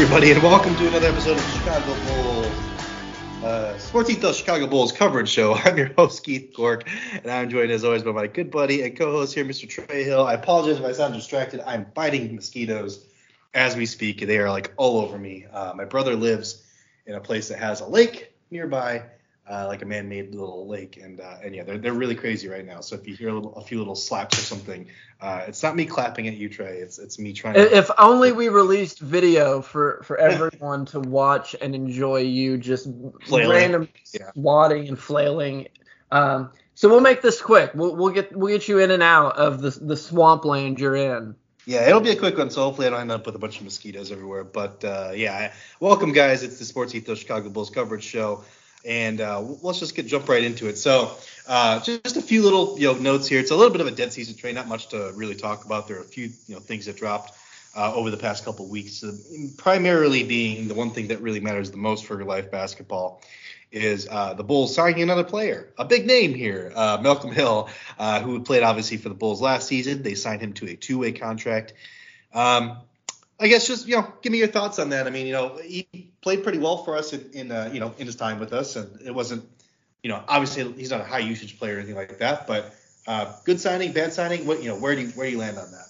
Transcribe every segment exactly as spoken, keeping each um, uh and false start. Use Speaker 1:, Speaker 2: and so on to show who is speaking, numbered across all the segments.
Speaker 1: everybody, and welcome to another episode of Chicago Bulls, uh, Sports Ethos Chicago Bulls coverage show. I'm your host, Keith Cork, and I'm joined as always by my good buddy and co-host here, Mister Trey Hill. I apologize if I sound distracted. I'm fighting mosquitoes as we speak. They are like all over me. Uh, my brother lives in a place that has a lake nearby, uh, like a man-made little lake, and uh, and yeah, they're they're really crazy right now. So if you hear a, little, a few little slaps or something, uh, it's not me clapping at you, Trey. It's it's me trying to.
Speaker 2: If only we released video for, for everyone to watch and enjoy you just
Speaker 1: Flailing.
Speaker 2: random
Speaker 1: Yeah.
Speaker 2: swatting and flailing. Um, so we'll make this quick. We'll we'll get we'll get you in and out of the the swampland you're in.
Speaker 1: Yeah, it'll be a quick one, so hopefully I don't end up with a bunch of mosquitoes everywhere. But uh, yeah, welcome guys. It's the Sports Ethos Chicago Bulls coverage show, and uh, let's just get jump right into it. So uh, just, just a few little you know notes here. It's a little bit of a dead season, Trey. Not much to really talk about. There are a few you know things that dropped uh, over the past couple of weeks. Uh, primarily being the one thing that really matters the most for life basketball is uh, the Bulls signing another player, a big name here, uh, Malcolm Hill, uh, who played obviously for the Bulls last season. They signed him to a two-way contract. Um, I guess just, you know, give me your thoughts on that. I mean, you know, he played pretty well for us in, in uh, you know, in his time with us. And it wasn't, you know, obviously he's not a high usage player or anything like that, but uh, good signing, bad signing. What, you know, where do you, where do you land on that?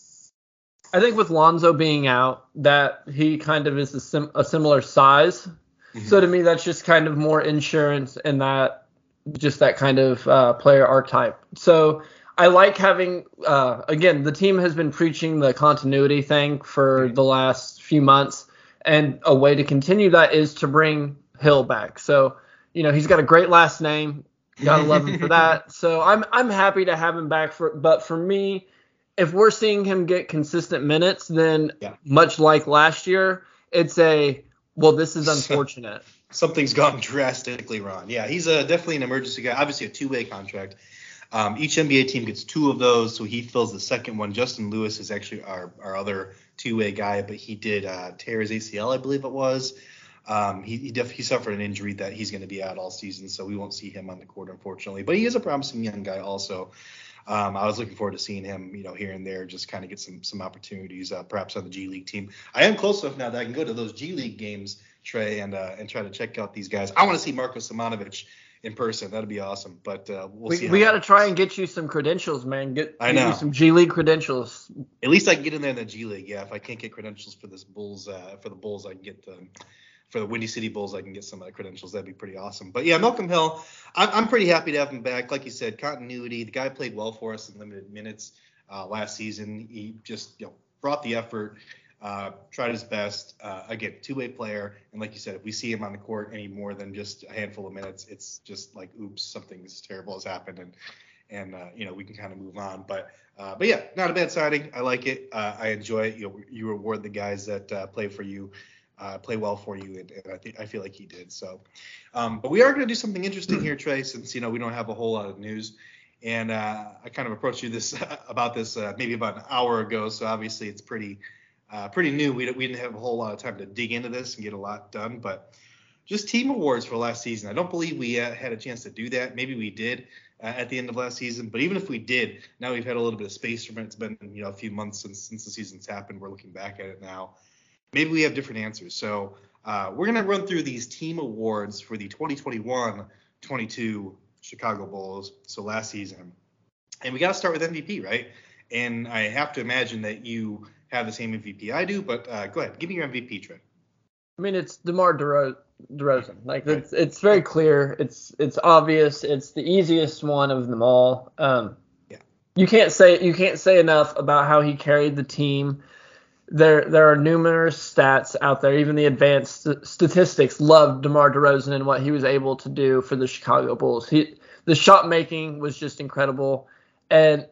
Speaker 2: I think with Lonzo being out, that he kind of is a, sim- a similar size. Mm-hmm. So to me, that's just kind of more insurance and that just that kind of uh, player archetype. So I like having, uh, again, the team has been preaching the continuity thing for mm-hmm. the last few months. And a way to continue that is to bring Hill back. So, you know, he's got a great last name. Gotta love him for that. So I'm I'm happy to have him back. For But for me, if we're seeing him get consistent minutes, then yeah. much like last year, it's a – well, this is unfortunate.
Speaker 1: Something's gone drastically wrong. Yeah, he's a, definitely an emergency guy. Obviously, a two-way contract. Um, each N B A team gets two of those, so he fills the second one. Justin Lewis is actually our, our other two-way guy, but he did uh, tear his A C L, I believe it was. Um, he he, def- he suffered an injury that he's going to be out all season, so we won't see him on the court, unfortunately. But he is a promising young guy also. Um, I was looking forward to seeing him, you know, here and there, just kind of get some some opportunities, uh, perhaps on the G League team. I am close enough now that I can go to those G League games, Trey, and uh, and try to check out these guys. I want to see Marko Simonovic in person. That'd be awesome. But uh, we'll
Speaker 2: we,
Speaker 1: see.
Speaker 2: We got to try and get you some credentials, man. Get,
Speaker 1: I know.
Speaker 2: Get you some G League credentials.
Speaker 1: At least I can get in there in the G League. Yeah, if I can't get credentials for this Bulls, uh, for the Bulls, I can get the. For the Windy City Bulls, I can get some of the credentials. That'd be pretty awesome. But yeah, Malcolm Hill, I'm, I'm pretty happy to have him back. Like you said, continuity. The guy played well for us in limited minutes uh, last season. He just you know brought the effort, uh, tried his best. Uh, again, two-way player. And like you said, if we see him on the court any more than just a handful of minutes, it's just like, oops, something terrible has happened, and and uh, you know we can kind of move on. But uh, but yeah, not a bad signing. I like it. Uh, I enjoy it. You know, you reward the guys that uh, play for you. Uh, play well for you, and, and I think I feel like he did. So, um, but we are going to do something interesting here, Trey, since you know we don't have a whole lot of news. And uh, I kind of approached you this about this uh, maybe about an hour ago. So obviously it's pretty uh, pretty new. We we didn't have a whole lot of time to dig into this and get a lot done. But just team awards for last season. I don't believe we uh, had a chance to do that. Maybe we did uh, at the end of last season. But even if we did, now we've had a little bit of space from it. It's been you know a few months since since the season's happened. We're looking back at it now. Maybe we have different answers. So uh, we're going to run through these team awards for the twenty twenty-one twenty-two Chicago Bulls, so last season. And we got to start with M V P, right? And I have to imagine that you have the same M V P I do, but uh, go ahead. Give me your M V P, Trey.
Speaker 2: I mean, it's DeMar DeRo- DeRozan. Like, right. it's it's very clear. It's it's obvious. It's the easiest one of them all. Um,
Speaker 1: yeah.
Speaker 2: You can't say you can't say enough about how he carried the team. There there are numerous stats out there. Even the advanced st- statistics love DeMar DeRozan and what he was able to do for the Chicago Bulls. He, the shot making was just incredible. And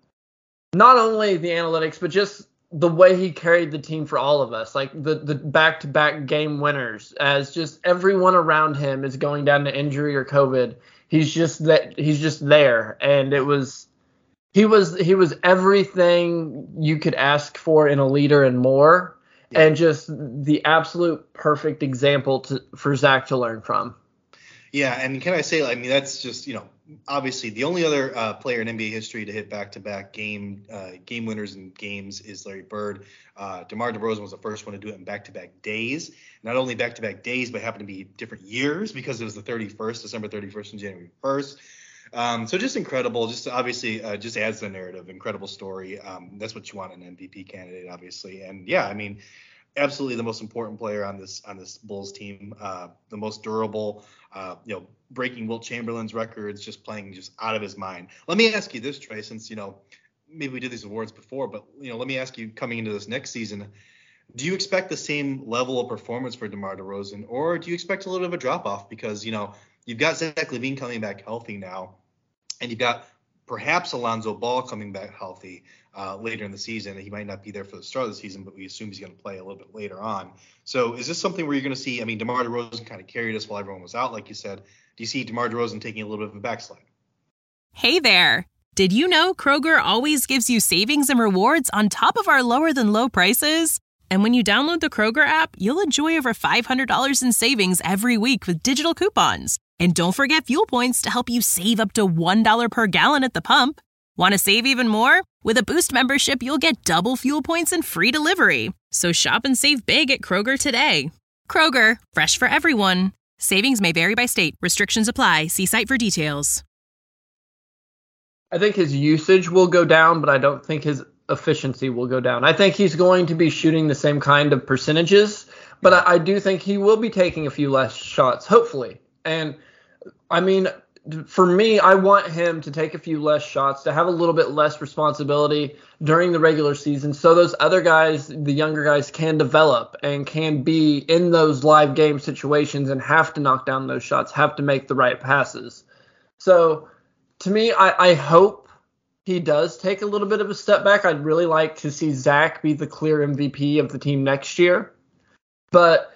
Speaker 2: not only the analytics, but just the way he carried the team for all of us. Like the, the back-to-back game winners, as just everyone around him is going down to injury or COVID. He's just that he's just there. And it was He was he was everything you could ask for in a leader and more, yeah. and just the absolute perfect example to, for Zach to learn from.
Speaker 1: Yeah, and can I say, I mean, that's just, you know, obviously the only other uh, player in N B A history to hit back-to-back game uh, game winners in games is Larry Bird. Uh, DeMar DeRozan was the first one to do it in back-to-back days. Not only back-to-back days, but happened to be different years because it was the thirty-first, December thirty-first and January first. Um, so just incredible. Just obviously uh, just adds to the narrative. Incredible story. Um, that's what you want in an M V P candidate, obviously. And yeah, I mean, absolutely the most important player on this on this Bulls team, uh, the most durable, uh, you know, breaking Wilt Chamberlain's records, just playing just out of his mind. Let me ask you this, Trey, since, you know, maybe we did these awards before, but, you know, let me ask you, coming into this next season, do you expect the same level of performance for DeMar DeRozan, or do you expect a little bit of a drop off because, you know, you've got Zach LaVine coming back healthy now, and you've got perhaps Alonzo Ball coming back healthy uh, later in the season. He might not be there for the start of the season, but we assume he's going to play a little bit later on. So is this something where you're going to see, I mean, DeMar DeRozan kind of carried us while everyone was out, like you said. Do you see DeMar DeRozan taking a little bit of a backslide?
Speaker 3: Hey there. Did you know Kroger always gives you savings and rewards on top of our lower than low prices? And when you download the Kroger app, you'll enjoy over five hundred dollars in savings every week with digital coupons. And don't forget fuel points to help you save up to one dollar per gallon at the pump. Want to save even more? With a Boost membership, you'll get double fuel points and free delivery. So shop and save big at Kroger today. Kroger, fresh for everyone. Savings may vary by state. Restrictions apply. See site for details.
Speaker 2: I think his usage will go down, but I don't think his efficiency will go down. I think he's going to be shooting the same kind of percentages, but I, I do think he will be taking a few less shots, hopefully. And I mean, for me, I want him to take a few less shots, to have a little bit less responsibility during the regular season so those other guys, the younger guys, can develop and can be in those live game situations and have to knock down those shots, have to make the right passes. So to me, I, I hope he does take a little bit of a step back. I'd really like to see Zach be the clear M V P of the team next year. But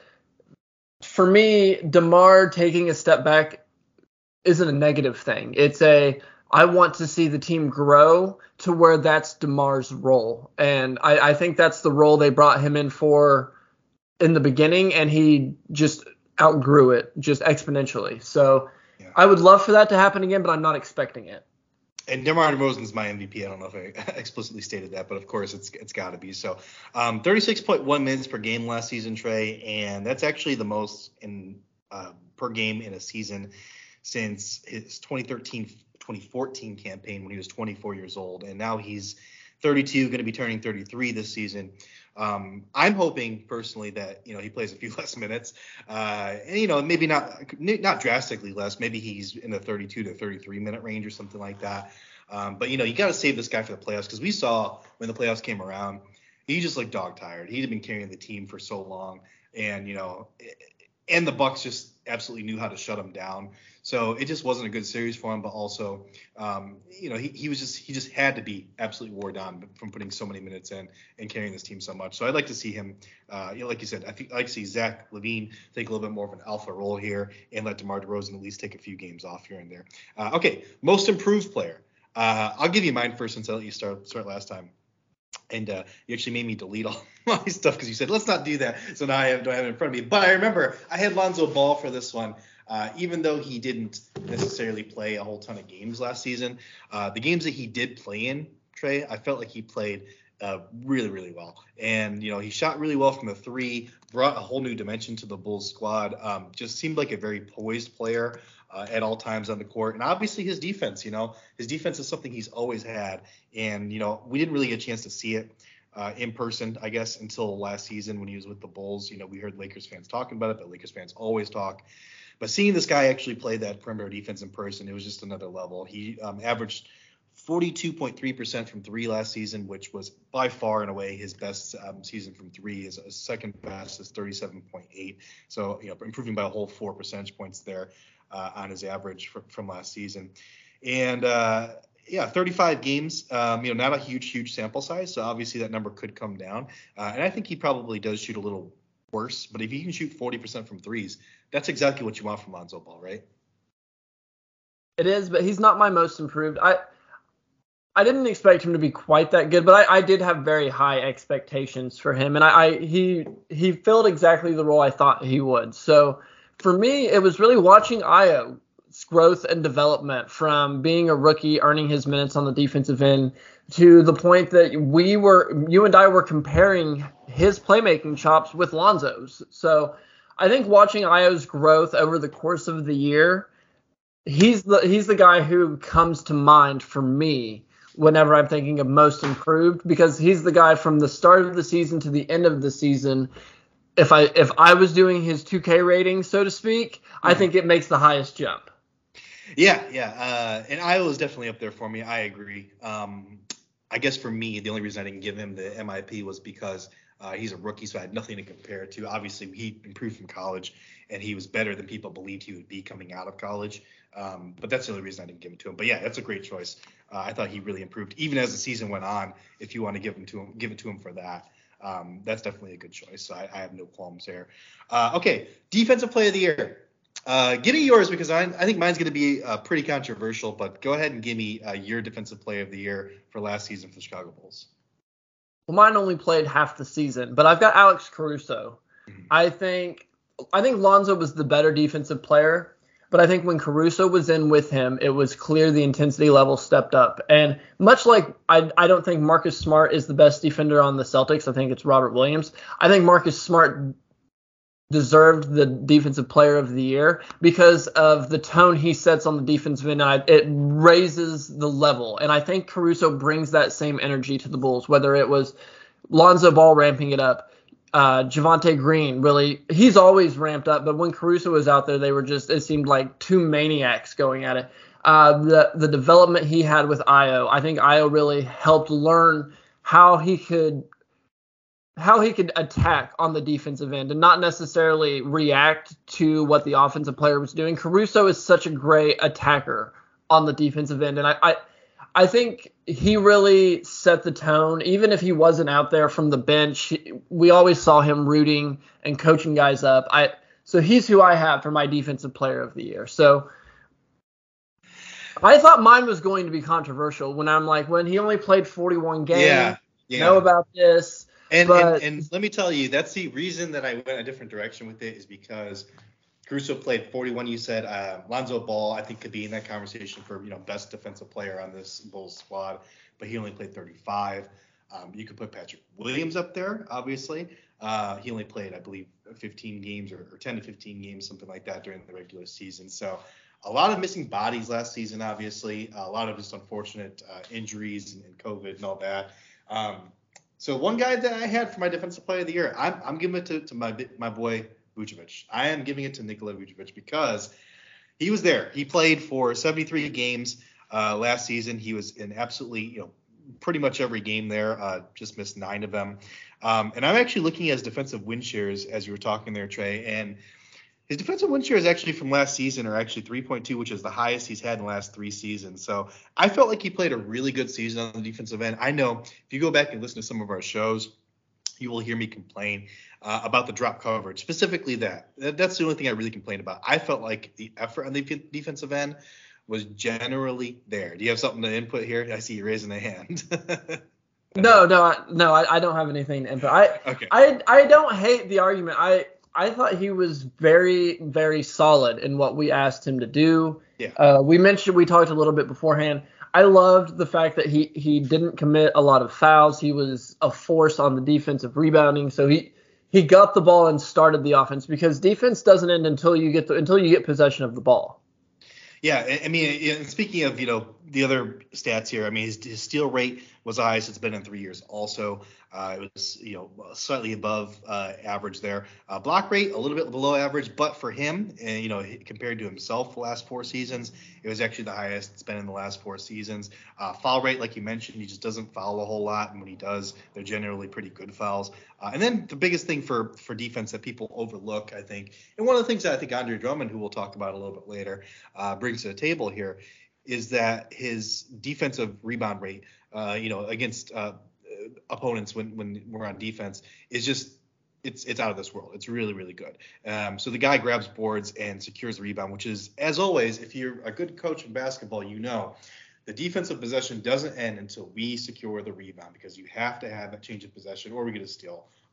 Speaker 2: for me, DeMar taking a step back isn't a negative thing. It's a, I want to see the team grow to where that's DeMar's role. And I, I think that's the role they brought him in for in the beginning, and he just outgrew it just exponentially. So yeah. I would love for that to happen again, but I'm not expecting it.
Speaker 1: And DeMar DeRozan's my M V P. I don't know if I explicitly stated that, but of course it's it's got to be. So um, thirty-six point one minutes per game last season, Trey, and that's actually the most in uh, per game in a season since his twenty thirteen twenty fourteen campaign when he was twenty-four years old. And now he's thirty-two, going to be turning thirty-three this season. Um, I'm hoping personally that, you know, he plays a few less minutes, uh, and, you know, maybe not not drastically less. Maybe he's in the thirty-two to thirty-three minute range or something like that. Um, but, you know, you got to save this guy for the playoffs, because we saw when the playoffs came around, he just looked dog tired. He'd been carrying the team for so long, and, you know, and the Bucks just absolutely knew how to shut him down. So it just wasn't a good series for him. But also, um, you know, he, he was just he just had to be absolutely wore down from putting so many minutes in and carrying this team so much. So I'd like to see him, uh, you know, like you said, I think I'd like to see Zach LaVine take a little bit more of an alpha role here and let DeMar DeRozan at least take a few games off here and there. Uh, okay, most improved player. Uh, I'll give you mine first since I let you start start last time. And uh, you actually made me delete all my stuff because you said, let's not do that. So now I have, don't have it in front of me. But I remember I had Lonzo Ball for this one. Uh, even though he didn't necessarily play a whole ton of games last season, uh, the games that he did play in, Trey, I felt like he played uh, really, really well. And, you know, he shot really well from the three, brought a whole new dimension to the Bulls squad, um, just seemed like a very poised player uh, at all times on the court. And obviously his defense, you know, his defense is something he's always had. And, you know, we didn't really get a chance to see it uh, in person, I guess, until last season when he was with the Bulls. You know, we heard Lakers fans talking about it, but Lakers fans always talk. But seeing this guy actually play that perimeter defense in person, it was just another level. He um, averaged forty-two point three percent from three last season, which was by far and away his best um, season from three. His second best is thirty-seven point eight. So, you know, improving by a whole four percentage points there uh, on his average from, from last season. And, uh, yeah, thirty-five games, um, you know, not a huge, huge sample size. So obviously that number could come down. Uh, and I think he probably does shoot a little worse. But if he can shoot forty percent from threes, that's exactly what you want from Lonzo Ball, right?
Speaker 2: It is, but he's not my most improved. I I didn't expect him to be quite that good, but I, I did have very high expectations for him, and I, I he he filled exactly the role I thought he would. So for me, it was really watching Ayo's growth and development from being a rookie, earning his minutes on the defensive end, to the point that we were, you and I were comparing his playmaking chops with Lonzo's. So I think watching Ayo's growth over the course of the year, he's the he's the guy who comes to mind for me whenever I'm thinking of most improved, because he's the guy from the start of the season to the end of the season. If I if I was doing his two K rating, so to speak, mm-hmm. I think it makes the highest jump.
Speaker 1: Yeah, yeah, uh, and Iowa is definitely up there for me. I agree. Um, I guess for me, the only reason I didn't give him the M I P was because uh, he's a rookie, so I had nothing to compare it to. Obviously, he improved from college, and he was better than people believed he would be coming out of college. Um, but that's the only reason I didn't give it to him. But yeah, that's a great choice. Uh, I thought he really improved, even as the season went on. If you want to give him to him, give it to him for that. Um, that's definitely a good choice. So I, I have no qualms there. Uh, okay, defensive player of the year. Uh, give me yours, because I, I think mine's going to be uh, pretty controversial. But go ahead and give me uh, your defensive player of the year for last season for the Chicago Bulls.
Speaker 2: Well, mine only played half the season, but I've got Alex Caruso. Mm-hmm. I think I think Lonzo was the better defensive player. But I think when Caruso was in with him, it was clear the intensity level stepped up. And much like I, I don't think Marcus Smart is the best defender on the Celtics. I think it's Robert Williams. I think Marcus Smart deserved the defensive player of the year because of the tone he sets on the defensive end. It raises the level. And I think Caruso brings that same energy to the Bulls, whether it was Lonzo Ball ramping it up. Uh, Javonte Green, really, he's always ramped up, but when Caruso was out there, they were just, it seemed like two maniacs going at it. Uh, the the development he had with Ayo, I think Ayo really helped learn how he could how he could attack on the defensive end and not necessarily react to what the offensive player was doing. Caruso is such a great attacker on the defensive end, and I, I I think he really set the tone. Even if he wasn't out there from the bench, we always saw him rooting and coaching guys up. I so he's who I have for my defensive player of the year. So I thought mine was going to be controversial when I'm like, when he only played forty-one games.
Speaker 1: Yeah, yeah.
Speaker 2: Know about this.
Speaker 1: And,
Speaker 2: but,
Speaker 1: and and let me tell you, that's the reason that I went a different direction with it, is because Caruso played forty-one. You said uh, Lonzo Ball, I think, could be in that conversation for, you know, best defensive player on this Bulls squad, but he only played thirty-five. Um, you could put Patrick Williams up there, obviously. Uh, he only played, I believe, fifteen games or, or ten to fifteen games, something like that, during the regular season. So a lot of missing bodies last season, obviously. A lot of just unfortunate uh, injuries and, and COVID and all that. Um, so one guy that I had for my defensive player of the year, I'm, I'm giving it to, to my my boy Vucevic. I am giving it to Nikola Vucevic because he was there. He played for seventy-three games uh, last season. He was in absolutely, you know, pretty much every game there. Uh, just missed nine of them. Um, and I'm actually looking at his defensive win shares as you were talking there, Trey. And his defensive win shares actually from last season are actually three point two, which is the highest he's had in the last three seasons. So I felt like he played a really good season on the defensive end. I know if you go back and listen to some of our shows, you will hear me complain uh, about the drop coverage, specifically that. That's the only thing I really complained about. I felt like the effort on the defensive end was generally there. Do you have something to input here? I see you raising a hand.
Speaker 2: no, no, I, no, I, I don't have anything to input. I,
Speaker 1: okay.
Speaker 2: I, I don't hate the argument. I, I thought he was very, very solid in what we asked him to do.
Speaker 1: Yeah.
Speaker 2: Uh, we mentioned, we talked a little bit beforehand. I loved the fact that he, he didn't commit a lot of fouls. He was a force on the defensive rebounding. So he, he got the ball and started the offense, because defense doesn't end until you get the, until you get possession of the ball.
Speaker 1: Yeah, I mean, speaking of, you know, the other stats here, I mean, his, his steal rate was the highest it's been in three years also. Uh, it was, you know, slightly above uh, average there. Uh, block rate, a little bit below average, but for him, and, you know, compared to himself the last four seasons, it was actually the highest it's been in the last four seasons. Uh, foul rate, like you mentioned, he just doesn't foul a whole lot, and when he does, they're generally pretty good fouls. Uh, and then the biggest thing for, for defense that people overlook, I think, and one of the things that I think Andre Drummond, who we'll talk about a little bit later, uh, brings to the table here, is that his defensive rebound rate, uh, you know, against uh, opponents when, when we're on defense is just, it's it's out of this world. It's really, really good. Um, so the guy grabs boards and secures the rebound, which is, as always, if you're a good coach in basketball, you know, the defensive possession doesn't end until we secure the rebound, because you have to have that change of possession or we get a steal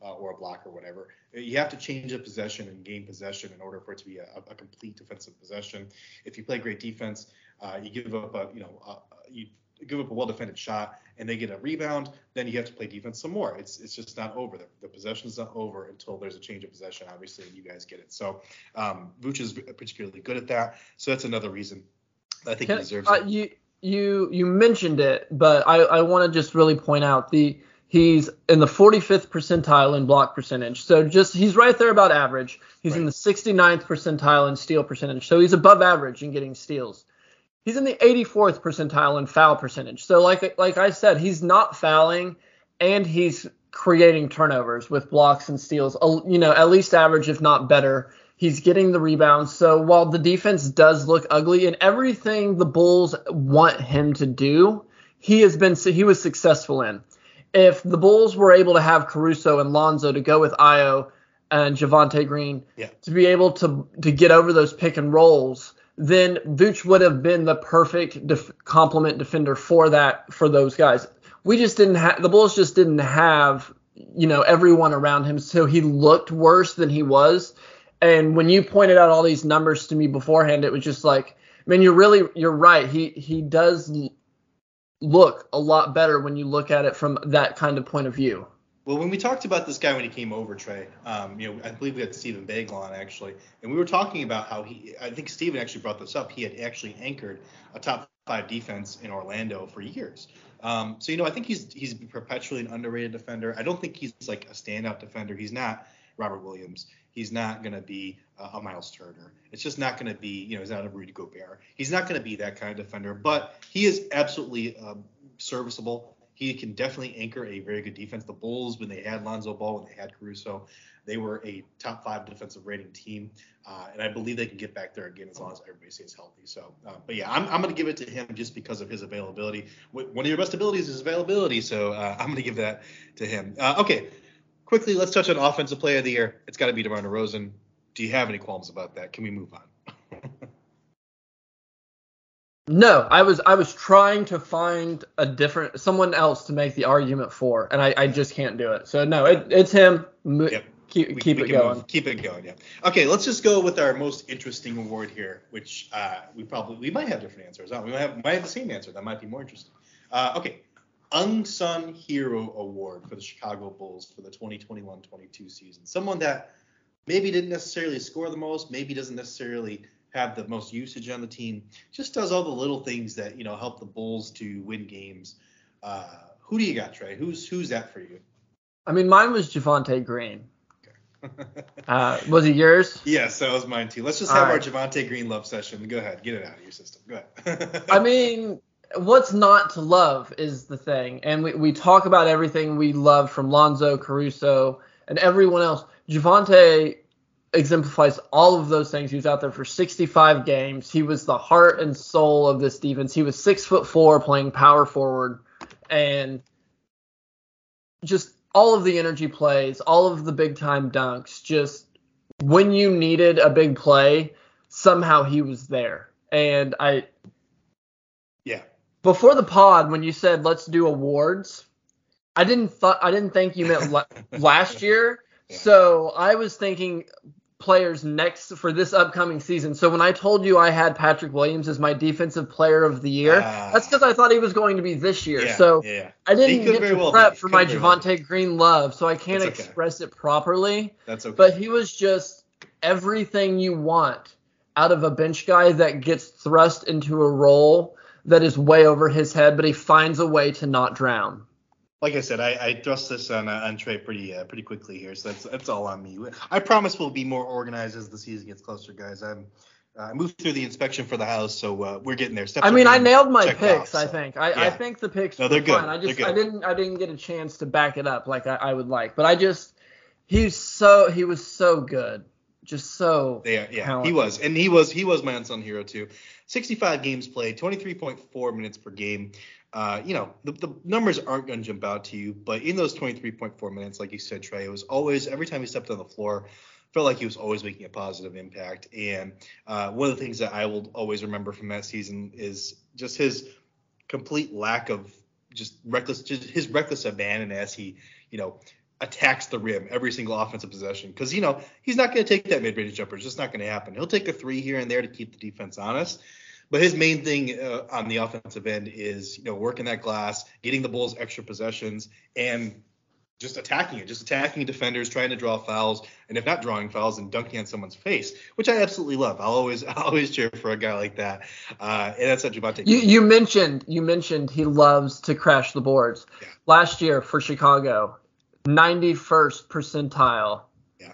Speaker 1: uh, or a block or whatever. You have to change a possession and gain possession in order for it to be a, a complete defensive possession. If you play great defense, uh, you give up a, you know, uh, you give up a well-defended shot and they get a rebound, then you have to play defense some more. It's it's just not over. The, the possession is not over until there's a change of possession, obviously, and you guys get it. So um, Vooch is particularly good at that. So that's another reason I think
Speaker 2: Can,
Speaker 1: he deserves
Speaker 2: uh,
Speaker 1: it.
Speaker 2: You you you mentioned it, but I, I want to just really point out the he's in the forty-fifth percentile in block percentage. So just he's right there about average. He's right. in the sixty-ninth percentile in steal percentage. So he's above average in getting steals. He's in the eighty-fourth percentile in foul percentage. So like like I said, he's not fouling and he's creating turnovers with blocks and steals. You know, at least average, if not better. He's getting the rebounds. So while the defense does look ugly and everything the Bulls want him to do, he has been he was successful in. If the Bulls were able to have Caruso and Lonzo to go with Ayo and Javonte Green
Speaker 1: yeah.
Speaker 2: to be able to to get over those pick and rolls, then Vooch would have been the perfect def- complement defender for that for those guys. We just didn't have the Bulls just didn't have, you know, everyone around him, so he looked worse than he was. And when you pointed out all these numbers to me beforehand, it was just like, man, you're really you're right. He he does look a lot better when you look at it from that kind of point of view.
Speaker 1: Well, when we talked about this guy when he came over, Trey, um, you know, I believe we had Stephen Bagel on actually, and we were talking about how he, I think Stephen actually brought this up. He had actually anchored a top five defense in Orlando for years. Um, so, you know, I think he's he's perpetually an underrated defender. I don't think he's like a standout defender. He's not Robert Williams. He's not going to be uh, a Miles Turner. It's just not going to be, you know, he's not a Rudy Gobert. He's not going to be that kind of defender, but he is absolutely um, serviceable. He can definitely anchor a very good defense. The Bulls, when they had Lonzo Ball, when they had Caruso, they were a top five defensive rating team. Uh, and I believe they can get back there again as long as everybody stays healthy. So, uh, but yeah, I'm, I'm going to give it to him just because of his availability. One of your best abilities is availability. So uh, I'm going to give that to him. Uh, okay. Quickly, let's touch on Offensive Player of the Year. It's got to be DeMar DeRozan. Do you have any qualms about that? Can we move on?
Speaker 2: No, I was I was trying to find a different someone else to make the argument for, and I, I just can't do it. So no, it, it's him.
Speaker 1: Yep.
Speaker 2: Keep
Speaker 1: we,
Speaker 2: keep
Speaker 1: we
Speaker 2: it going.
Speaker 1: Move, keep it going. Yeah. Okay, let's just go with our most interesting award here, which uh, we probably we might have different answers. Huh? We might have might have the same answer. That might be more interesting. Uh, okay. Unsung Hero Award for the Chicago Bulls for the twenty twenty-one twenty-two season. Someone that maybe didn't necessarily score the most, maybe doesn't necessarily have the most usage on the team, just does all the little things that, you know, help the Bulls to win games. Uh, who do you got, Trey? Who's who's that for you?
Speaker 2: I mean, mine was Javonte Green.
Speaker 1: Okay.
Speaker 2: uh, was it yours?
Speaker 1: Yes, that was mine too. Let's just have
Speaker 2: all
Speaker 1: our
Speaker 2: right.
Speaker 1: Javonte Green love session. Go ahead, get it out of your system. Go ahead.
Speaker 2: I mean, what's not to love is the thing. And we, we talk about everything we love from Lonzo, Caruso, and everyone else. Javonte exemplifies all of those things. He was out there for sixty-five games. He was the heart and soul of this defense. He was six foot four playing power forward, and just all of the energy plays, all of the big time dunks. Just when you needed a big play, somehow he was there. And I,
Speaker 1: yeah.
Speaker 2: Before the pod, when you said let's do awards, I didn't th- I didn't think you meant la- last year. Yeah. So I was thinking players next for this upcoming season. So when I told you I had Patrick Williams as my defensive player of the year, uh, that's because I thought he was going to be this year.
Speaker 1: Yeah,
Speaker 2: so
Speaker 1: yeah.
Speaker 2: I didn't get to
Speaker 1: well
Speaker 2: prep
Speaker 1: be.
Speaker 2: for my
Speaker 1: Javonte
Speaker 2: well Green love, so I can't
Speaker 1: okay.
Speaker 2: express it properly.
Speaker 1: That's okay.
Speaker 2: But he was just everything you want out of a bench guy that gets thrust into a role that is way over his head, but he finds a way to not drown.
Speaker 1: Like I said, I, I thrust this on uh, on Trey pretty uh, pretty quickly here, so that's that's all on me. I promise we'll be more organized as the season gets closer, guys. I'm uh, I moved through the inspection for the house, so uh, we're getting there. Steps
Speaker 2: I mean, I nailed my
Speaker 1: picks.
Speaker 2: off,
Speaker 1: so.
Speaker 2: I think. I,
Speaker 1: yeah.
Speaker 2: I think the picks
Speaker 1: no, they're
Speaker 2: were
Speaker 1: good.
Speaker 2: fine. I just
Speaker 1: good.
Speaker 2: I didn't I didn't get a chance to back it up like I, I would like, but I just he's so he was so good, just so
Speaker 1: yeah yeah
Speaker 2: talented.
Speaker 1: He was, and he was he was my unsung hero too. sixty-five games played, twenty-three point four minutes per game. Uh, you know, the, the numbers aren't going to jump out to you, but in those twenty-three point four minutes, like you said, Trey, it was always, every time he stepped on the floor, felt like he was always making a positive impact. And uh, one of the things that I will always remember from that season is just his complete lack of just reckless, just his reckless abandon as he, you know, attacks the rim every single offensive possession, because, you know, he's not going to take that mid-range jumper. It's just not going to happen. He'll take a three here and there to keep the defense honest. But his main thing uh, on the offensive end is, you know, working that glass, getting the Bulls extra possessions, and just attacking it, just attacking defenders, trying to draw fouls, and if not drawing fouls, then dunking on someone's face, which I absolutely love. I'll always, I'll always cheer for a guy like that. Uh, and that's what Javonte.
Speaker 2: You, you mentioned, you mentioned he loves to crash the boards.
Speaker 1: Yeah.
Speaker 2: Last year for Chicago, ninety-first percentile
Speaker 1: yeah.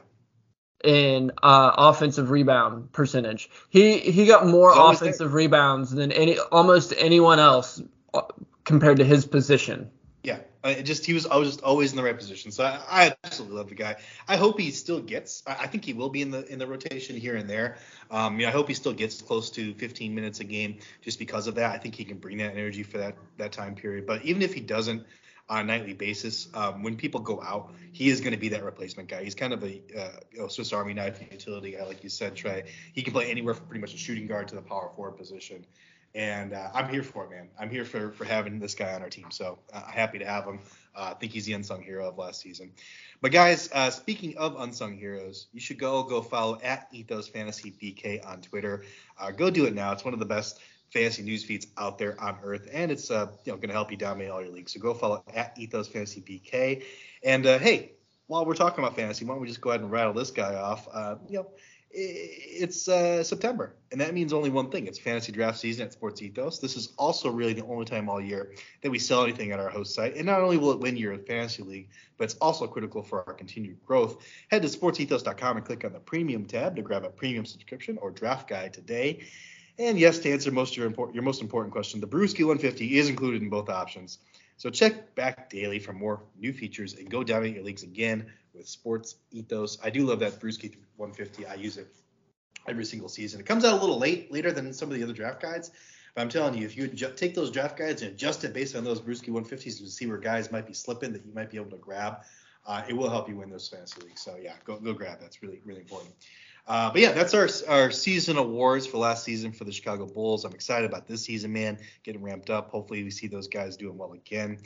Speaker 2: in uh, offensive rebound percentage. He he got more offensive there. rebounds than any almost anyone else compared to his position.
Speaker 1: Yeah, I just he was I was just always in the right position. So I, I absolutely love the guy. I hope he still gets. I, I think he will be in the in the rotation here and there. Um, you know, I hope he still gets close to fifteen minutes a game just because of that. I think he can bring that energy for that that time period. But even if he doesn't on a nightly basis, um, when people go out, he is going to be that replacement guy. He's kind of a uh, you know, Swiss Army knife utility guy, like you said, Trey. He can play anywhere from pretty much a shooting guard to the power forward position. And uh, I'm here for it, man. I'm here for, for having this guy on our team. So uh, happy to have him. Uh, I think he's the unsung hero of last season. But guys, uh, speaking of unsung heroes, you should go go follow at Ethos Fantasy B K on Twitter. Uh, go do it now. It's one of the best fantasy news feeds out there on earth, and it's uh, you know going to help you dominate all your leagues. So go follow at Ethos Fantasy B K. And uh, hey, while we're talking about fantasy, why don't we just go ahead and rattle this guy off? Uh, you know. It's uh, September, and that means only one thing. It's fantasy draft season at Sports Ethos. This is also really the only time all year that we sell anything at our host site. And not only will it win your fantasy league, but it's also critical for our continued growth. Head to sports ethos dot com and click on the premium tab to grab a premium subscription or draft guide today. And yes, to answer most of your, import- your most important question, the Brewski one fifty is included in both options. So check back daily for more new features and go dominate your leagues again with Sports Ethos. I do love that Brewski one fifty. I use it every single season. It comes out a little late, later than some of the other draft guides. But I'm telling you, if you adjust, take those draft guides and adjust it based on those Brewski one fifties to see where guys might be slipping that you might be able to grab, uh, it will help you win those fantasy leagues. So yeah, go go grab that. It's really, really important. Uh, but yeah, that's our our season awards for last season for the Chicago Bulls. I'm excited about this season, man, getting ramped up. Hopefully we see those guys doing well again.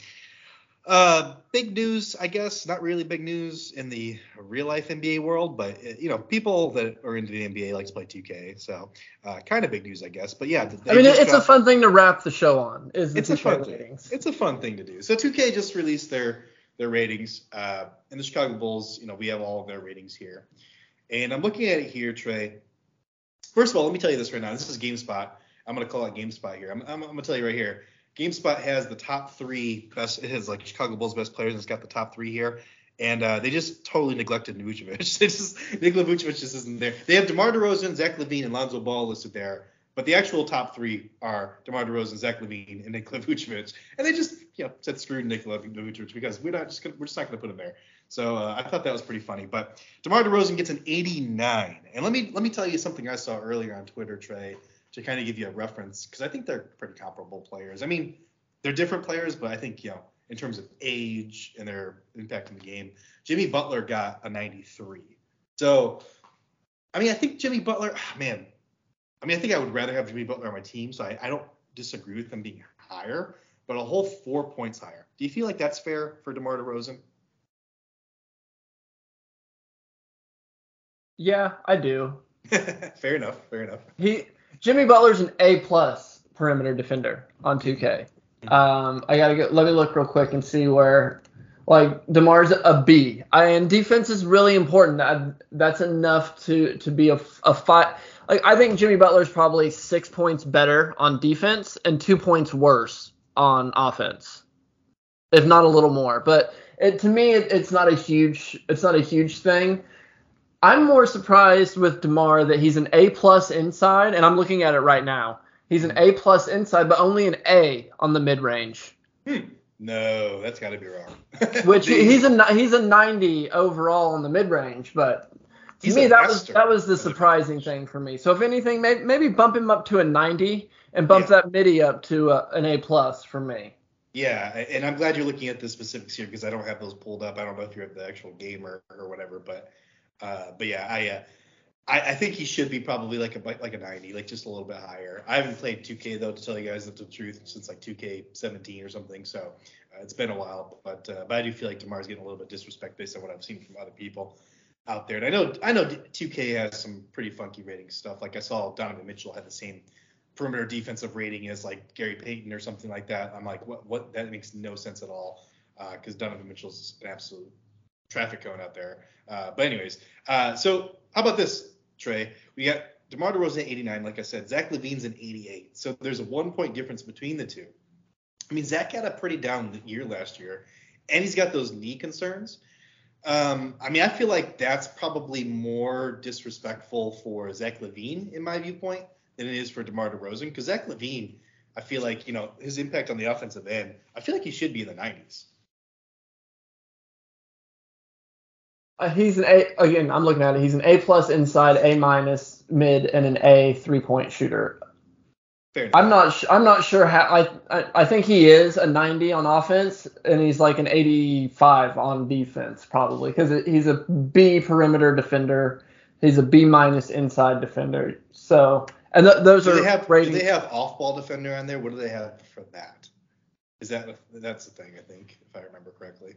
Speaker 1: Uh, big news, I guess, not really big news in the real life N B A world, but you know, people that are into the N B A like to play two K, so uh, kind of big news, I guess. But yeah,
Speaker 2: I mean, it's got, a fun thing to wrap the show on. Is the
Speaker 1: it's a fun
Speaker 2: ratings?
Speaker 1: Thing. It's a fun thing to do. So two K just released their their ratings, uh, and the Chicago Bulls. You know, we have all of their ratings here, and I'm looking at it here, Trey. First of all, let me tell you this right now. This is GameSpot. I'm gonna call it GameSpot here. I'm, I'm, I'm gonna tell you right here. GameSpot has the top three best. It has like Chicago Bulls best players, and it's got the top three here. And uh, they just totally neglected Vucevic. They just Nikola Vucevic just isn't there. They have DeMar DeRozan, Zach LaVine, and Lonzo Ball listed there, but the actual top three are DeMar DeRozan, Zach LaVine, and Nikola Vucevic. And they just you know said screw Nikola Vucevic because we're not just gonna, we're just not going to put him there. So uh, I thought that was pretty funny. But DeMar DeRozan gets an eighty-nine. And let me let me tell you something I saw earlier on Twitter, Trey, to kind of give you a reference, because I think they're pretty comparable players. I mean, they're different players, but I think, you know, in terms of age and their impact in the game, Jimmy Butler got a ninety-three. So, I mean, I think Jimmy Butler, oh, man, I mean, I think I would rather have Jimmy Butler on my team, so I, I don't disagree with them being higher, but a whole four points higher. Do you feel like that's fair for DeMar DeRozan?
Speaker 2: Yeah, I do.
Speaker 1: Fair enough. Fair enough.
Speaker 2: He Jimmy Butler's an A plus perimeter defender on two K. Um, I gotta go. Let me look real quick and see where, like, DeMar's a B. I, and defense is really important. I, that's enough to to be a a fight. Like, I think Jimmy Butler's probably six points better on defense and two points worse on offense, if not a little more. But it, to me, it, it's not a huge it's not a huge thing. I'm more surprised with DeMar that he's an A plus inside, and I'm looking at it right now. He's an A plus inside, but only an A on the mid range.
Speaker 1: Hmm. No, that's got to be wrong.
Speaker 2: Which he's a he's a ninety overall on the mid range, but to
Speaker 1: he's
Speaker 2: me that was that was the surprising thing for me. So if anything, maybe, maybe bump him up to a ninety and bump yeah. that midi up to a, an A plus for me.
Speaker 1: Yeah, and I'm glad you're looking at the specifics here because I don't have those pulled up. I don't know if you're at the actual game or, or whatever, but uh, but yeah, I uh, I, I think he should be probably like a like a ninety, like just a little bit higher. I haven't played two K though, to tell you guys the truth, since like two K seventeen or something. So uh, it's been a while, but uh, but I do feel like DeMar's getting a little bit of disrespect based on what I've seen from other people out there. And I know I know two K has some pretty funky rating stuff. Like I saw Donovan Mitchell had the same perimeter defensive rating as like Gary Payton or something like that. I'm like, what what? That makes no sense at all, because uh, Donovan Mitchell's an absolute traffic cone out there. Uh, but anyways, uh, so how about this, Trey? We got DeMar DeRozan at eighty-nine, like I said. Zach LaVine's an eighty-eight. So there's a one-point difference between the two. I mean, Zach had a pretty down year last year, and he's got those knee concerns. Um, I mean, I feel like that's probably more disrespectful for Zach LaVine, in my viewpoint, than it is for DeMar DeRozan. Because Zach LaVine, I feel like, you know, his impact on the offensive end, I feel like he should be in the nineties.
Speaker 2: Uh, he's an A. Again, I'm looking at it. He's an A plus inside, A minus mid, and an A three point shooter.
Speaker 1: Fair enough.
Speaker 2: I'm not. Sh- I'm not sure how. I, I I think he is a ninety on offense, and he's like an eighty-five on defense, probably, because he's a B perimeter defender. He's a B minus inside defender. So, and th- those
Speaker 1: do
Speaker 2: are
Speaker 1: they have,
Speaker 2: ratings.
Speaker 1: Do they have off ball defender on there? What do they have for that? Is that that's the thing? I think, if I remember correctly.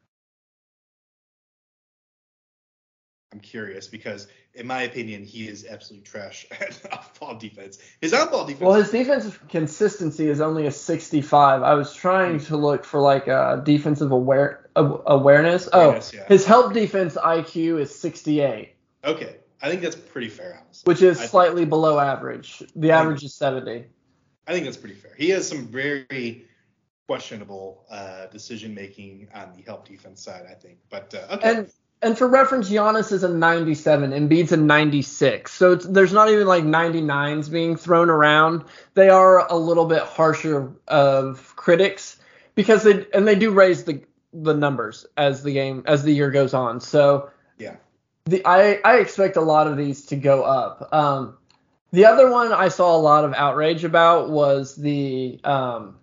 Speaker 1: I'm curious because, in my opinion, he is absolute trash at off-ball defense. His on-ball defense.
Speaker 2: Well, his defensive consistency is only a sixty-five. I was trying to look for like a defensive aware uh, awareness. Oh,
Speaker 1: Awareness, yeah.
Speaker 2: His help defense I Q is sixty-eight.
Speaker 1: Okay, I think that's pretty fair, honestly.
Speaker 2: Which is
Speaker 1: I
Speaker 2: slightly
Speaker 1: think,
Speaker 2: below average. The
Speaker 1: I
Speaker 2: average
Speaker 1: think,
Speaker 2: is seventy.
Speaker 1: I think that's pretty fair. He has some very questionable uh, decision making on the help defense side, I think. But uh, okay.
Speaker 2: And And for reference, Giannis is a ninety-seven, Embiid's a ninety-six. So it's, there's not even like ninety-nines being thrown around. They are a little bit harsher of critics because they and they do raise the the numbers as the game as the year goes on. So
Speaker 1: yeah,
Speaker 2: the I I expect a lot of these to go up. Um, the other one I saw a lot of outrage about was the um,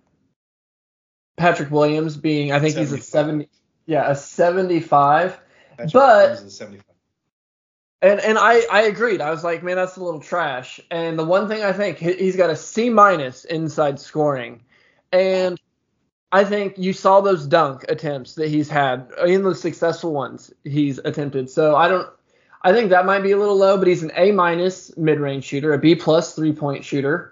Speaker 2: Patrick Williams being I think he's a seventy yeah a seventy-five.
Speaker 1: Patrick
Speaker 2: But
Speaker 1: is seventy-five.
Speaker 2: and and I, I agreed. I was like, man, that's a little trash. And the one thing I think he- he's got a C minus inside scoring, and I think you saw those dunk attempts that he's had in those successful ones he's attempted. So I don't. I think that might be a little low, but he's an A minus mid range shooter, a B plus three point shooter,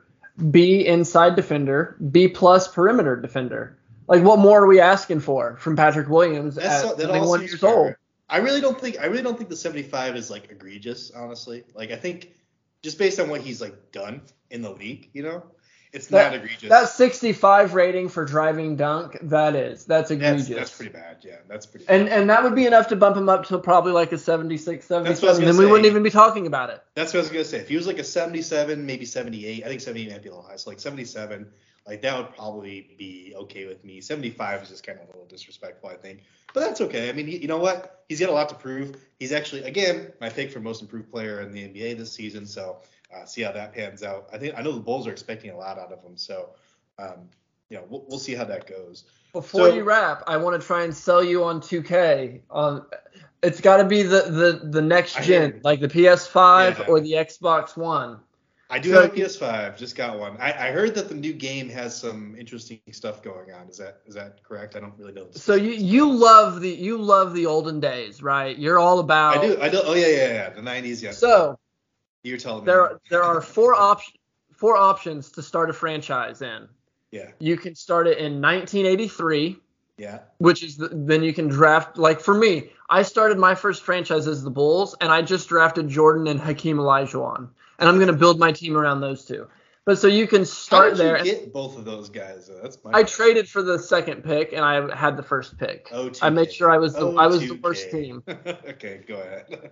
Speaker 2: B inside defender, B plus perimeter defender. Like, what more are we asking for from Patrick Williams
Speaker 1: That's
Speaker 2: at
Speaker 1: so, that
Speaker 2: twenty-one
Speaker 1: all seems
Speaker 2: years
Speaker 1: fair.
Speaker 2: old?
Speaker 1: I really don't think I really don't think the seventy-five is like egregious, honestly. Like I think just based on what he's like done in the league, you know, it's
Speaker 2: That,
Speaker 1: not egregious.
Speaker 2: That sixty-five rating for driving dunk, that is. That's egregious.
Speaker 1: That's, that's pretty bad. Yeah, that's pretty bad.
Speaker 2: And and that would be enough to bump him up to probably like a seventy-six,
Speaker 1: That's what I was
Speaker 2: seventy-seven.
Speaker 1: gonna
Speaker 2: Then we
Speaker 1: say.
Speaker 2: wouldn't even be talking about it.
Speaker 1: That's what I was gonna say. If he was like a seventy-seven, maybe seventy-eight, I think seventy-eight might be a little high. So like seventy-seven, like that would probably be okay with me. seventy-five is just kind of a little disrespectful, I think. But that's okay. I mean, he, you know what? He's got a lot to prove. He's actually, again, my pick for most improved player in the N B A this season. So uh, see how that pans out. I think I know the Bulls are expecting a lot out of him. So um, you know, we'll, we'll see how that goes.
Speaker 2: Before
Speaker 1: So-
Speaker 2: you wrap, I want to try and sell you on two K. On it's got to be the, the, the next
Speaker 1: I hear
Speaker 2: gen,
Speaker 1: you.
Speaker 2: like the P S five
Speaker 1: Yeah.
Speaker 2: or the Xbox One.
Speaker 1: I do
Speaker 2: So-
Speaker 1: have a P S five. Just got one. I, I heard that the new game has some interesting stuff going on. Is that is that correct? I don't really know. The
Speaker 2: So you you love the you love the olden days, right? You're all about.
Speaker 1: I do. I do. Oh yeah, yeah, yeah. The nineties. Yeah.
Speaker 2: So
Speaker 1: You're telling me.
Speaker 2: there there are four op- four options to start a franchise in.
Speaker 1: Yeah.
Speaker 2: You can start it in nineteen eighty-three,
Speaker 1: Yeah.
Speaker 2: which is the, then you can draft. Like for me, I started my first franchise as the Bulls, and I just drafted Jordan and Hakeem Olajuwon, and I'm going to build my team around those two. But so you can
Speaker 1: How
Speaker 2: start
Speaker 1: did
Speaker 2: there.
Speaker 1: you get both of those guys? Though? That's my.
Speaker 2: I traded for the second pick, and I had the first pick.
Speaker 1: Oh,
Speaker 2: I made sure I was the I was the
Speaker 1: two K.
Speaker 2: worst team.
Speaker 1: Okay, go ahead.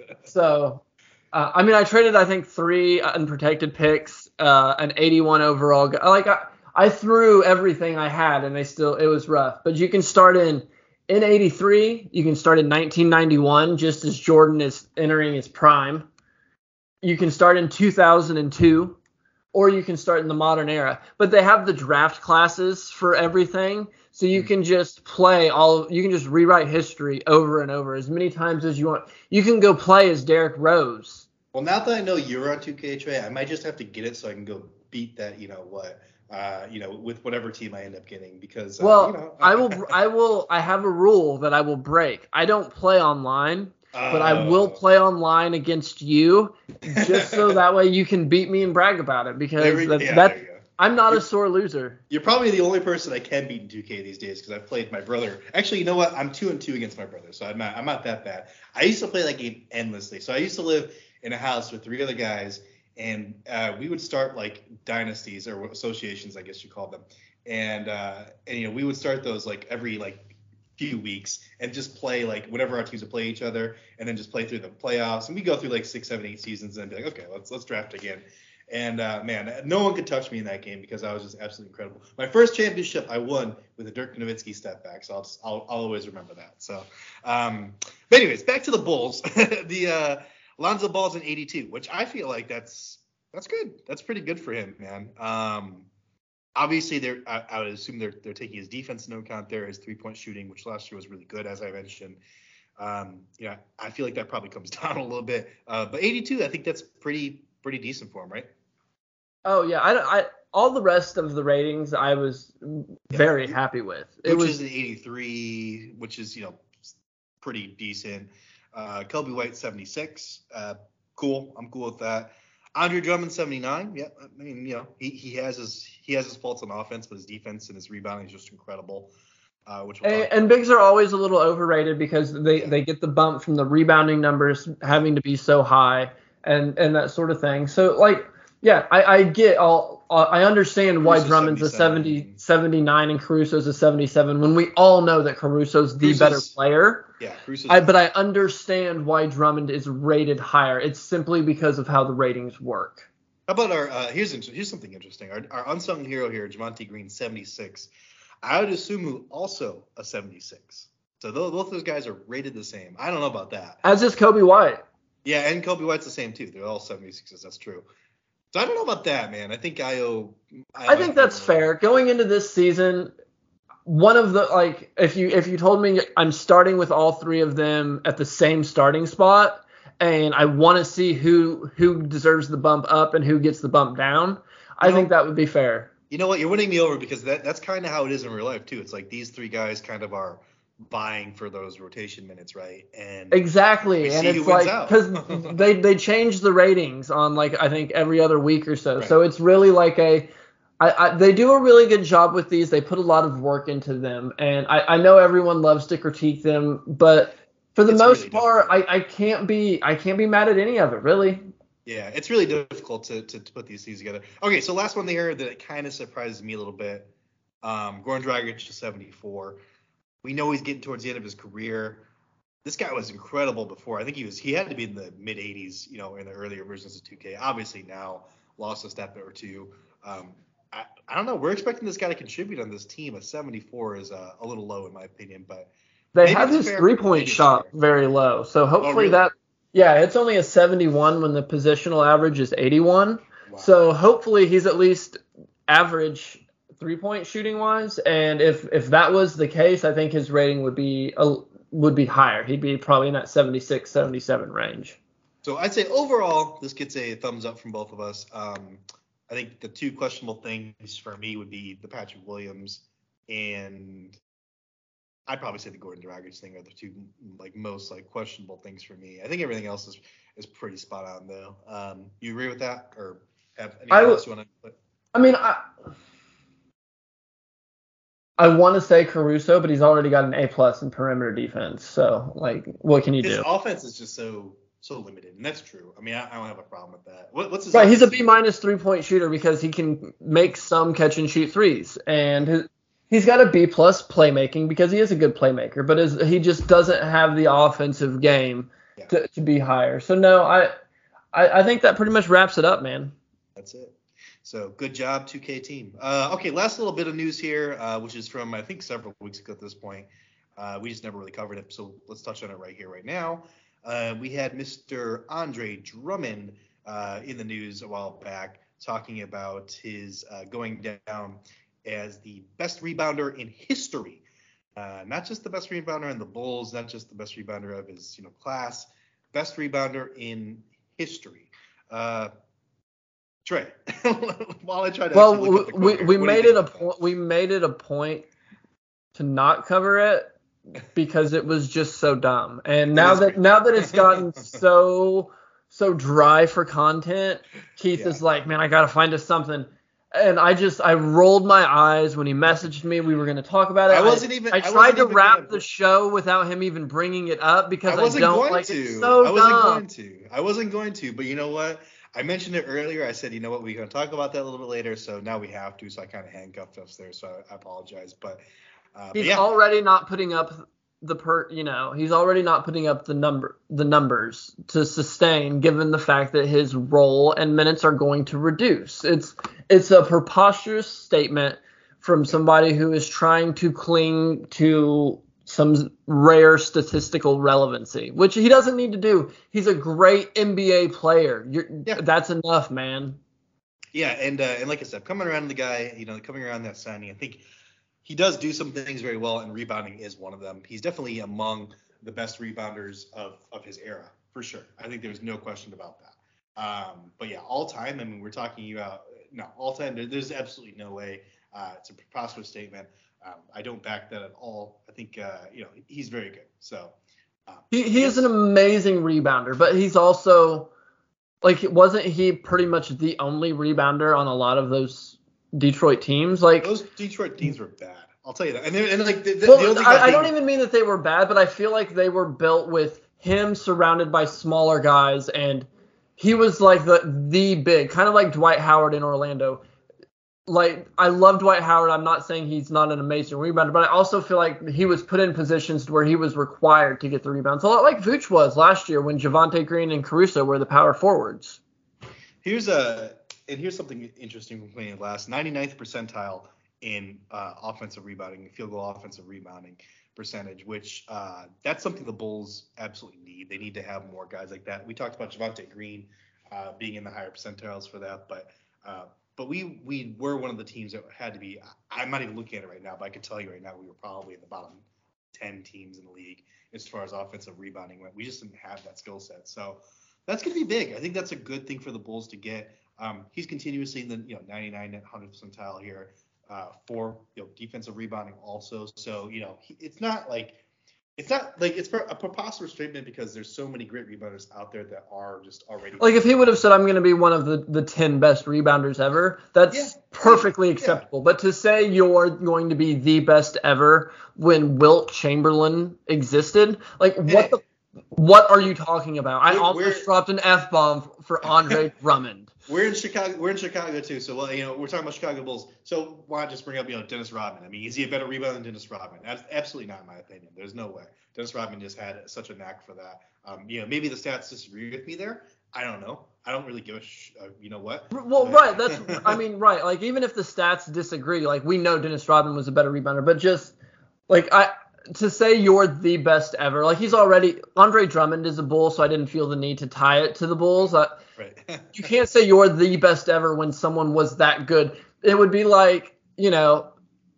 Speaker 2: So, uh, I mean, I traded I think three unprotected picks, uh, an eighty-one overall. Guy. Like I, I threw everything I had, and they still it was rough. But you can start in in eighty-three. You can start in nineteen ninety-one, just as Jordan is entering his prime. You can start in two thousand two, or you can start in the modern era. But they have the draft classes for everything. So you can just play all, you can just rewrite history over and over as many times as you want. You can go play as Derrick Rose
Speaker 1: Well, now that I know you're on two K, Trey, I might just have to get it so I can go beat that, you know what, uh, you know, with whatever team I end up getting because, uh,
Speaker 2: Well,
Speaker 1: you know.
Speaker 2: I will, I will, I have a rule that I will break. I don't play online, uh, but I will play online against you just so that way you can beat me and brag about it because
Speaker 1: we,
Speaker 2: that,
Speaker 1: yeah,
Speaker 2: that I'm not
Speaker 1: you're,
Speaker 2: a sore loser.
Speaker 1: You're probably the only person I can beat in two K these days because I've played my brother. Actually, you know what? I'm two and two against my brother, so I'm not, I'm not that bad. I used to play that game endlessly. So I used to live in a house with three other guys, and uh, we would start like dynasties or associations, I guess you call them. And uh, and you know we would start those like every like few weeks and just play like whenever our teams would play each other, and then just play through the playoffs. And we go through like six, seven, eight seasons, and then be like, okay, let's let's draft again. And uh, man, no one could touch me in that game because I was just absolutely incredible. My first championship I won with a Dirk Nowitzki step back, so I'll just, I'll, I'll always remember that. So, um, but anyways, back to the Bulls. the uh, Lonzo Ball's an eighty-two, which I feel like that's that's good. That's pretty good for him, man. Um, obviously, they're I, I would assume they're they're taking his defense into account there, his three point shooting, which last year was really good, as I mentioned. Um, yeah, I feel like that probably comes down a little bit, uh, but eighty-two, I think that's pretty pretty decent for him, right?
Speaker 2: Oh yeah, I, I all the rest of the ratings I was very yeah. happy with.
Speaker 1: It which was, is an eighty-three, which is you know pretty decent. Uh, Kobe White seventy-six, uh, cool. I'm cool with that. Andre Drummond seventy-nine. Yeah, I mean you know he, he has his he has his faults on offense, but his defense and his rebounding is just incredible. Uh, which we'll
Speaker 2: and, and bigs are always a little overrated because they, yeah. they get the bump from the rebounding numbers having to be so high and and that sort of thing. So like. Yeah, I, I get all. Uh, I understand why Drummond's a seventy, seventy-nine and Caruso's a seventy-seven when we all know that Caruso's the Caruso's, better player.
Speaker 1: Yeah, Caruso's.
Speaker 2: I, but I understand why Drummond is rated higher. It's simply because of how the ratings work.
Speaker 1: How about our? Uh, here's here's something interesting. Our, our unsung hero here, Javonte Green, seventy-six. I would assume also a seventy-six. So those, both those guys are rated the same. I don't know about that.
Speaker 2: As is Kobe White.
Speaker 1: Yeah, and Kobe White's the same too. They're all seventy-sixes. That's true. So I don't know about that, man. I think I owe.
Speaker 2: I, I think that's fair. Going into this season, one of the like, if you if you told me I'm starting with all three of them at the same starting spot, and I want to see who who deserves the bump up and who gets the bump down, I you think know, that would be fair.
Speaker 1: You know what? You're winning me over because that that's kind of how it is in real life too. It's like these three guys kind of are vying for those rotation minutes, right? And
Speaker 2: exactly, and it's like because they they change the ratings on like I think every other week or so. Right. So it's really like a I, I they do a really good job with these. They put a lot of work into them, and I, I know everyone loves to critique them, but for the it's most really part, I, I can't be I can't be mad at any of it, really.
Speaker 1: Yeah, it's really difficult to, to, to put these things together. Okay, so last one there that kind of surprises me a little bit. Um, Goran Dragic to seventy-four. We know he's getting towards the end of his career. This guy was incredible before. I think he was he had to be in the mid eighties, you know, in the earlier versions of two K. Obviously now lost a step or two. Um, I, I don't know. We're expecting this guy to contribute on this team. A seventy-four is uh, a little low in my opinion, but
Speaker 2: they have his three-point shot very low. So hopefully oh, really? that yeah, it's only a seventy-one when the positional average is eighty-one. Wow. So hopefully he's at least average three-point shooting wise, and if if that was the case, I think his rating would be a, would be higher. He'd be probably in that seventy-six, seventy-seven range.
Speaker 1: So I'd say overall, this gets a thumbs up from both of us. Um, I think the two questionable things for me would be the Patrick Williams and I'd probably say the Goran Dragic thing are the two like most like questionable things for me. I think everything else is is pretty spot on though. Um, you agree with that, or have anything
Speaker 2: I,
Speaker 1: else you want to put?
Speaker 2: I mean, I. I want to say Caruso, but he's already got an A plus in perimeter defense. So, like, what can you
Speaker 1: his
Speaker 2: do?
Speaker 1: His offense is just so so limited, and that's true. I mean, I, I don't have a problem with that. What, what's his?
Speaker 2: Right, he's a B minus three point shooter because he can make some catch and shoot threes, and his, he's got a B plus playmaking because he is a good playmaker, but his, he just doesn't have the offensive game yeah. to, to be higher. So no, I, I I think that pretty much wraps it up, man.
Speaker 1: That's it. So good job, two K team. Uh, okay, last little bit of news here, uh, which is from I think several weeks ago at this point. Uh, we just never really covered it, so let's touch on it right here, right now. Uh, we had Mister Andre Drummond uh, in the news a while back talking about his uh, going down as the best rebounder in history. Uh, not just the best rebounder in the Bulls, not just the best rebounder of his you know class, best rebounder in history. Uh, Trey, while I try to
Speaker 2: well,
Speaker 1: look at the
Speaker 2: we
Speaker 1: quote
Speaker 2: we
Speaker 1: here, what do you
Speaker 2: made
Speaker 1: think
Speaker 2: it a
Speaker 1: about
Speaker 2: point. We made it a point to not cover it because it was just so dumb. And now that
Speaker 1: great.
Speaker 2: now that it's gotten so so dry for content, Keith
Speaker 1: Yeah.
Speaker 2: is like, man, I gotta find us something. And I just I rolled my eyes when he messaged me. We were going to talk about it.
Speaker 1: I wasn't even-
Speaker 2: I,
Speaker 1: I
Speaker 2: tried
Speaker 1: wasn't
Speaker 2: to
Speaker 1: even
Speaker 2: wrap
Speaker 1: gonna-
Speaker 2: the show without him even bringing it up because
Speaker 1: I
Speaker 2: I,
Speaker 1: wasn't
Speaker 2: don't
Speaker 1: going
Speaker 2: like
Speaker 1: to.
Speaker 2: it. So
Speaker 1: I wasn't
Speaker 2: dumb.
Speaker 1: going to. I wasn't going to. But you know what? I mentioned it earlier. I said, you know what? We're going to talk about that a little bit later. So now we have to. So I kind of handcuffed us there. So I, I apologize. But, uh, but
Speaker 2: He's
Speaker 1: yeah.
Speaker 2: already not putting up the per. You know, he's already not putting up the number the numbers to sustain, given the fact that his role and minutes are going to reduce. It's it's a preposterous statement from somebody who is trying to cling to some rare statistical relevancy, which he doesn't need to do. He's a great N B A player. You're,
Speaker 1: Yeah.
Speaker 2: That's enough, man.
Speaker 1: Yeah, and uh, and like I said, coming around the guy, you know, coming around that signing, I think he does do some things very well, and rebounding is one of them. He's definitely among the best rebounders of, of his era, for sure. I think there's no question about that. Um, but yeah, all time, I mean, we're talking about, no, all time, there, there's absolutely no way. Uh, it's a preposterous statement. Um, I don't back that at all. I think, uh, you know, he's very good. So um,
Speaker 2: He he is an amazing rebounder, but he's also like wasn't he pretty much the only rebounder on a lot of those Detroit teams? Like
Speaker 1: those Detroit teams were bad. I'll tell you that. And, and like the, the,
Speaker 2: well,
Speaker 1: the other thing
Speaker 2: I, I
Speaker 1: think-
Speaker 2: don't even mean that they were bad, but I feel like they were built with him surrounded by smaller guys, and he was like the the big, kind of like Dwight Howard in Orlando. Like, I love Dwight Howard. I'm not saying he's not an amazing rebounder, but I also feel like he was put in positions where he was required to get the rebounds. A lot like Vooch was last year when Javonte Green and Caruso were the power forwards.
Speaker 1: Here's a and here's something interesting from playing last. ninety-ninth percentile in uh, offensive rebounding, field goal offensive rebounding percentage, which uh, that's something the Bulls absolutely need. They need to have more guys like that. We talked about Javonte Green uh, being in the higher percentiles for that, but uh, but we we were one of the teams that had to be. I'm not even looking at it right now, but I can tell you right now we were probably in the bottom ten teams in the league as far as offensive rebounding went. We just didn't have that skill set, so that's going to be big. I think that's a good thing for the Bulls to get. Um, he's continuously in the you know ninety-nine, one hundred percentile here uh, for you know defensive rebounding also. So you know he, it's not like it's not like it's a preposterous statement because there's so many great rebounders out there that are just already
Speaker 2: like if he would have said I'm going to be one of the, the ten best rebounders ever, that's
Speaker 1: yeah,
Speaker 2: perfectly
Speaker 1: yeah.
Speaker 2: acceptable. But to say you're going to be the best ever when Wilt Chamberlain existed, like what the what are you talking about? I
Speaker 1: We're,
Speaker 2: almost
Speaker 1: we're,
Speaker 2: dropped an F-bomb for Andre Drummond.
Speaker 1: We're in Chicago. We're in Chicago too. So well, you know, we're talking about Chicago Bulls. So why not just bring up you know Dennis Rodman? I mean, is he a better rebounder than Dennis Rodman? That's absolutely not in my opinion. There's no way. Dennis Rodman just had such a knack for that. Um, you know, maybe the stats disagree with me there. I don't know. I don't really give a sh- uh, you know what.
Speaker 2: Well, right. That's I mean, right. Like even if the stats disagree, like we know Dennis Rodman was a better rebounder, but just like I. To say you're the best ever, like he's already Andre Drummond is a Bull, so I didn't feel the need to tie it to the Bulls. I,
Speaker 1: right.
Speaker 2: You can't say you're the best ever when someone was that good. It would be like, you know,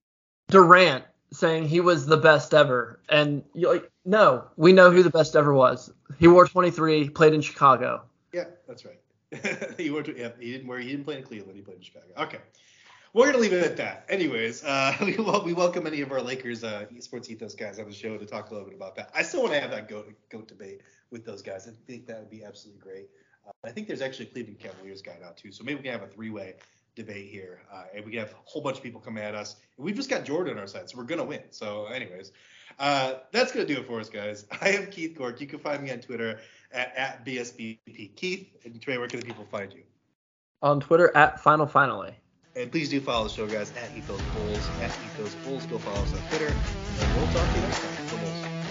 Speaker 2: Durant saying he was the best ever, and you're like, no, we know who the best ever was. He wore twenty-three, played in Chicago.
Speaker 1: Yeah, that's right. he wore. Yeah, he didn't wear. He didn't play in Cleveland. He played in Chicago. Okay. We're going to leave it at that. Anyways, uh, we, we welcome any of our Lakers uh, Sports Ethos guys on the show to talk a little bit about that. I still want to have that goat, goat debate with those guys. I think that would be absolutely great. Uh, I think there's actually a Cleveland Cavaliers guy now, too. So maybe we can have a three-way debate here. Uh, and we can have a whole bunch of people come at us. And we've just got Jordan on our side, so we're going to win. So anyways, uh, that's going to do it for us, guys. I am Keith Cork. You can find me on Twitter at, at B S B P. Keith and Trey, where can the people find you?
Speaker 2: On Twitter at Final Finally.
Speaker 1: And please do follow the show, guys, at Ethos Bulls, at Ethos Bulls. Go follow us on Twitter. And we'll talk to you next time. For Bulls.